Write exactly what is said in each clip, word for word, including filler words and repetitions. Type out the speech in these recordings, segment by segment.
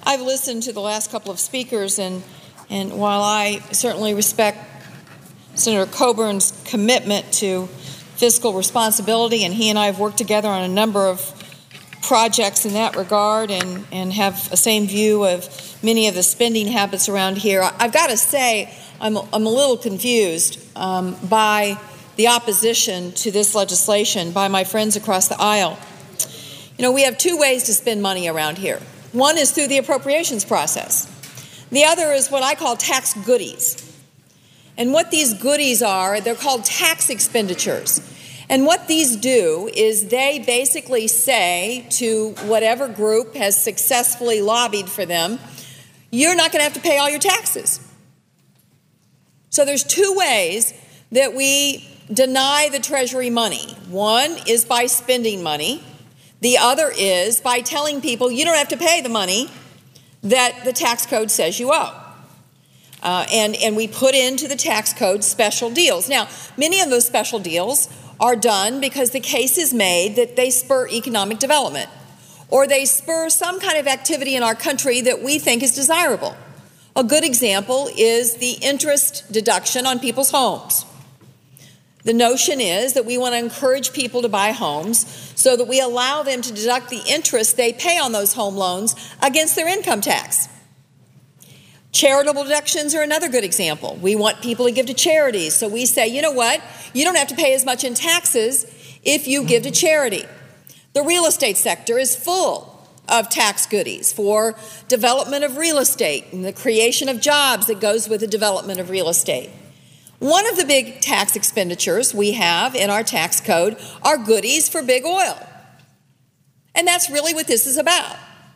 I've listened to the last couple of speakers, and, and while I certainly respect Senator Coburn's commitment to fiscal responsibility, and he and I have worked together on a number of projects in that regard and, and have a same view of many of the spending habits around here, I've got to say I'm, I'm a little confused um, by the opposition to this legislation by my friends across the aisle. You know, we have two ways to spend money around here. One is through the appropriations process. The other is what I call tax goodies. And what these goodies are, they're called tax expenditures. And what these do is they basically say to whatever group has successfully lobbied for them, you're not going to have to pay all your taxes. So there's two ways that we deny the Treasury money. One is by spending money. The other is by telling people you don't have to pay the money that the tax code says you owe. Uh, and, and we put into the tax code special deals. Now, many of those special deals are done because the case is made that they spur economic development or they spur some kind of activity in our country that we think is desirable. A good example is the interest deduction on people's homes. The notion is that we want to encourage people to buy homes so that we allow them to deduct the interest they pay on those home loans against their income tax. Charitable deductions are another good example. We want people to give to charities, so we say, you know what, you don't have to pay as much in taxes if you give to charity. The real estate sector is full of tax goodies for development of real estate and the creation of jobs that goes with the development of real estate. One of the big tax expenditures we have in our tax code are goodies for big oil. And that's really what this is about.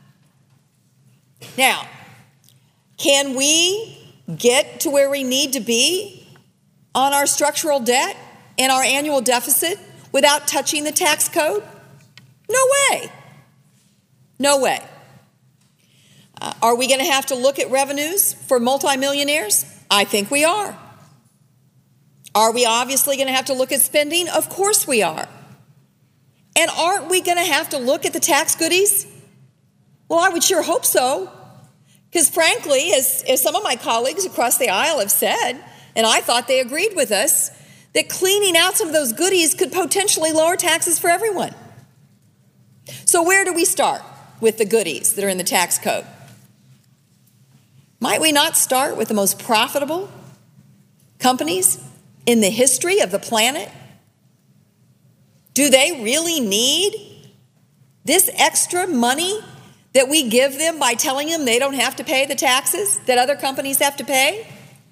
Now, can we get to where we need to be on our structural debt and our annual deficit without touching the tax code? No way. No way. Uh, are we going to have to look at revenues for multimillionaires? I think we are. Are we obviously going to have to look at spending? Of course we are. And aren't we going to have to look at the tax goodies? Well, I would sure hope so. Because frankly, as, as some of my colleagues across the aisle have said, and I thought they agreed with us, that cleaning out some of those goodies could potentially lower taxes for everyone. So where do we start with the goodies that are in the tax code? Might we not start with the most profitable companies in the history of the planet? Do they really need this extra money that we give them by telling them they don't have to pay the taxes that other companies have to pay?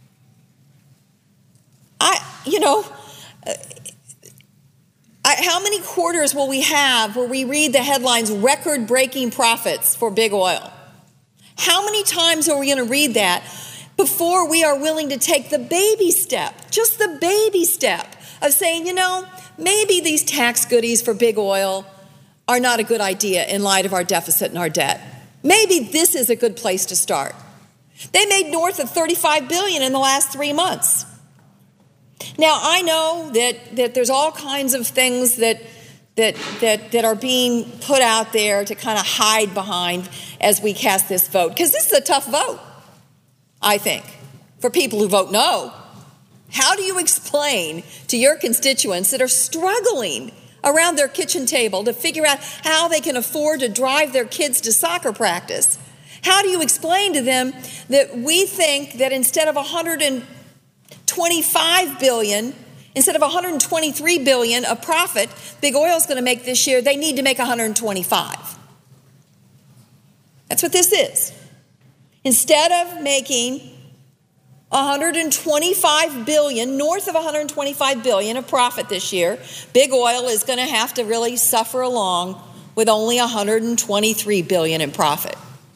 I, you know, uh, I, how many quarters will we have where we read the headlines, record-breaking profits for big oil? How many times are we going to read that before we are willing to take the baby step, just the baby step of saying, you know, maybe these tax goodies for big oil are not a good idea in light of our deficit and our debt. Maybe this is a good place to start. They made north of thirty-five billion dollars in the last three months. Now, I know that, that there's all kinds of things that, that, that, that are being put out there to kind of hide behind as we cast this vote, because this is a tough vote, I think, for people who vote no. How do you explain to your constituents that are struggling around their kitchen table to figure out how they can afford to drive their kids to soccer practice? How do you explain to them that we think that instead of one hundred twenty-five billion dollars, instead of one hundred twenty-three billion dollars of profit big oil is going to make this year, they need to make one hundred twenty-five? That's what this is. Instead of making one hundred twenty-five billion dollars, north of one hundred twenty-five billion dollars of profit this year, big oil is going to have to really suffer along with only one hundred twenty-three billion dollars in profit.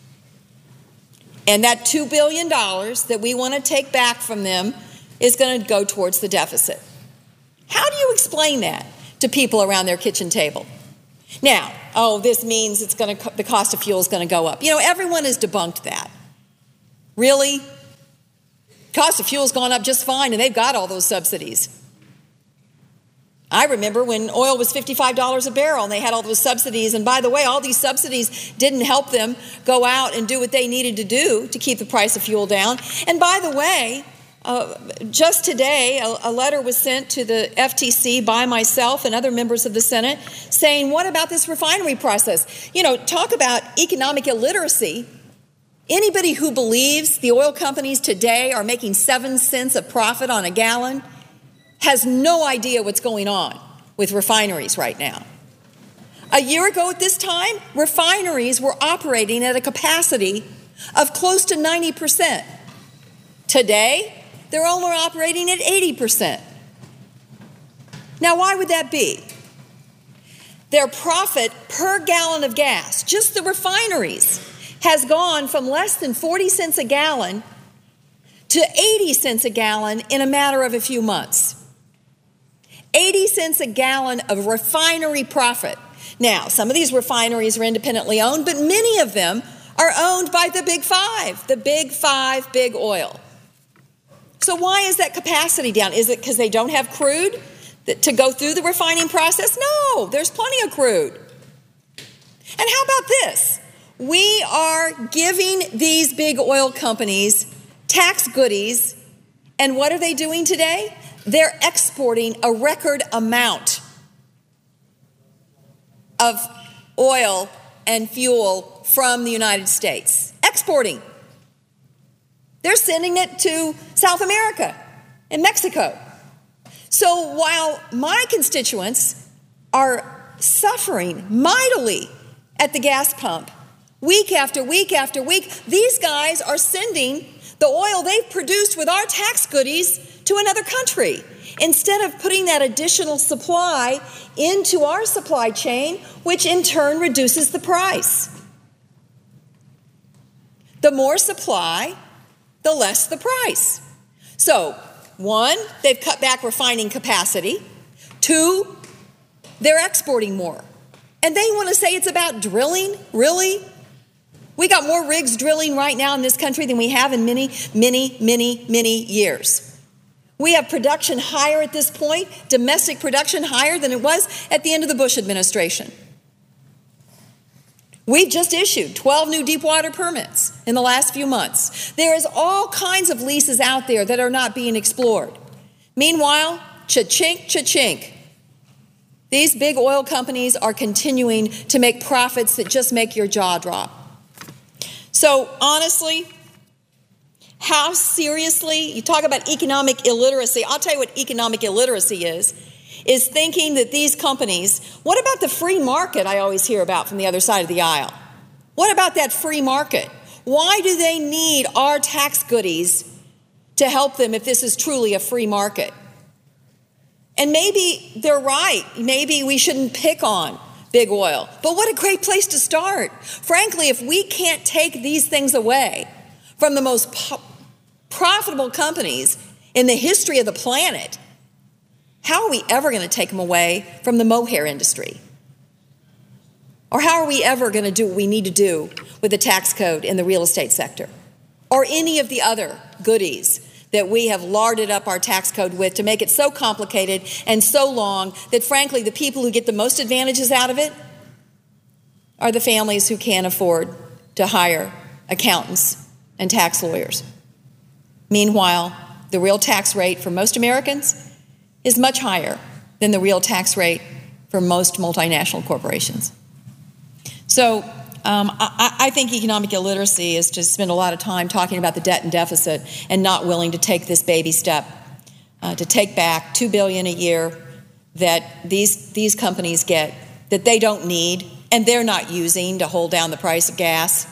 And that two billion dollars that we want to take back from them is going to go towards the deficit. How do you explain that to people around their kitchen table? Now, oh, this means it's going to, the cost of fuel is going to go up. You know, everyone has debunked that. Really? Cost of fuel's gone up just fine, and they've got all those subsidies. I remember when oil was fifty-five dollars a barrel and they had all those subsidies. And by the way, all these subsidies didn't help them go out and do what they needed to do to keep the price of fuel down. And by the way, uh, just today, a, a letter was sent to the F T C by myself and other members of the Senate saying, what about this refinery process? You know, talk about economic illiteracy. Anybody who believes the oil companies today are making seven cents of profit on a gallon has no idea what's going on with refineries right now. A year ago at this time, refineries were operating at a capacity of close to ninety percent. Today, they're only operating at eighty percent. Now, why would that be? Their profit per gallon of gas, just the refineries, has gone from less than forty cents a gallon to eighty cents a gallon in a matter of a few months. eighty cents a gallon of refinery profit. Now, some of these refineries are independently owned, but many of them are owned by the big five, the big five, big oil. So why is that capacity down? Is it because they don't have crude to go through the refining process? No, there's plenty of crude. And how about this? We are giving these big oil companies tax goodies, and what are they doing today? They're exporting a record amount of oil and fuel from the United States. Exporting. They're sending it to South America and Mexico. So while my constituents are suffering mightily at the gas pump, week after week after week, these guys are sending the oil they've produced with our tax goodies to another country, instead of putting that additional supply into our supply chain, which in turn reduces the price. The more supply, the less the price. So, one, they've cut back refining capacity. Two, they're exporting more. And they want to say it's about drilling? Really? We got more rigs drilling right now in this country than we have in many, many, many, many years. We have production higher at this point, domestic production higher than it was at the end of the Bush administration. We've just issued twelve new deep water permits in the last few months. There is all kinds of leases out there that are not being explored. Meanwhile, cha-chink, cha-chink. These big oil companies are continuing to make profits that just make your jaw drop. So honestly, how seriously, you talk about economic illiteracy, I'll tell you what economic illiteracy is, is thinking that these companies, what about the free market I always hear about from the other side of the aisle? What about that free market? Why do they need our tax goodies to help them if this is truly a free market? And maybe they're right. Maybe we shouldn't pick on big oil. But what a great place to start. Frankly, if we can't take these things away from the most po- profitable companies in the history of the planet, how are we ever going to take them away from the mohair industry? Or how are we ever going to do what we need to do with the tax code in the real estate sector? Or any of the other goodies that we have larded up our tax code with to make it so complicated and so long that, frankly, the people who get the most advantages out of it are the families who can't afford to hire accountants and tax lawyers. Meanwhile, the real tax rate for most Americans is much higher than the real tax rate for most multinational corporations. So um, I, I think economic illiteracy is to spend a lot of time talking about the debt and deficit and not willing to take this baby step uh, to take back two billion dollars a year that these, these companies get that they don't need and they're not using to hold down the price of gas.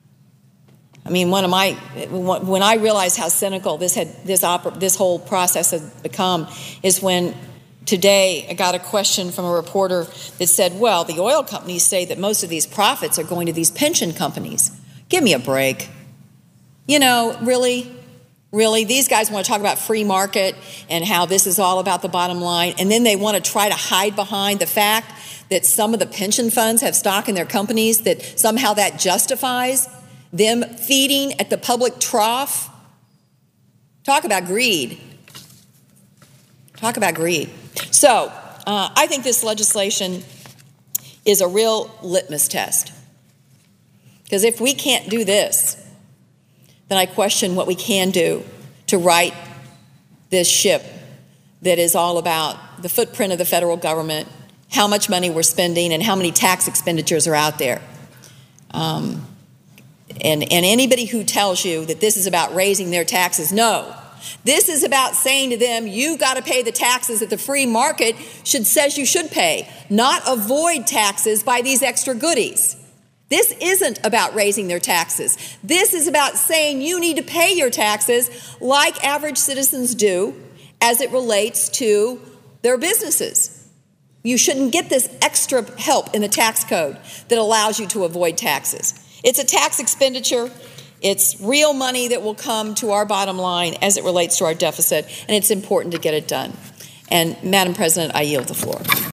I mean, one of my when I realized how cynical this had this oper, this whole process had become is when today I got a question from a reporter that said, "Well, the oil companies say that most of these profits are going to these pension companies." Give me a break. You know, really, really, these guys want to talk about free market and how this is all about the bottom line, and then they want to try to hide behind the fact that some of the pension funds have stock in their companies, that somehow that justifies them feeding at the public trough. Talk about greed. Talk about greed. So uh, I think this legislation is a real litmus test. Because if we can't do this, then I question what we can do to right this ship that is all about the footprint of the federal government, how much money we're spending, and how many tax expenditures are out there. Um, and, and anybody who tells you that this is about raising their taxes, no. This is about saying to them, you got to pay the taxes that the free market should says you should pay, not avoid taxes by these extra goodies. This isn't about raising their taxes. This is about saying you need to pay your taxes like average citizens do as it relates to their businesses. You shouldn't get this extra help in the tax code that allows you to avoid taxes. It's a tax expenditure. It's real money that will come to our bottom line as it relates to our deficit, and it's important to get it done. And, Madam President, I yield the floor.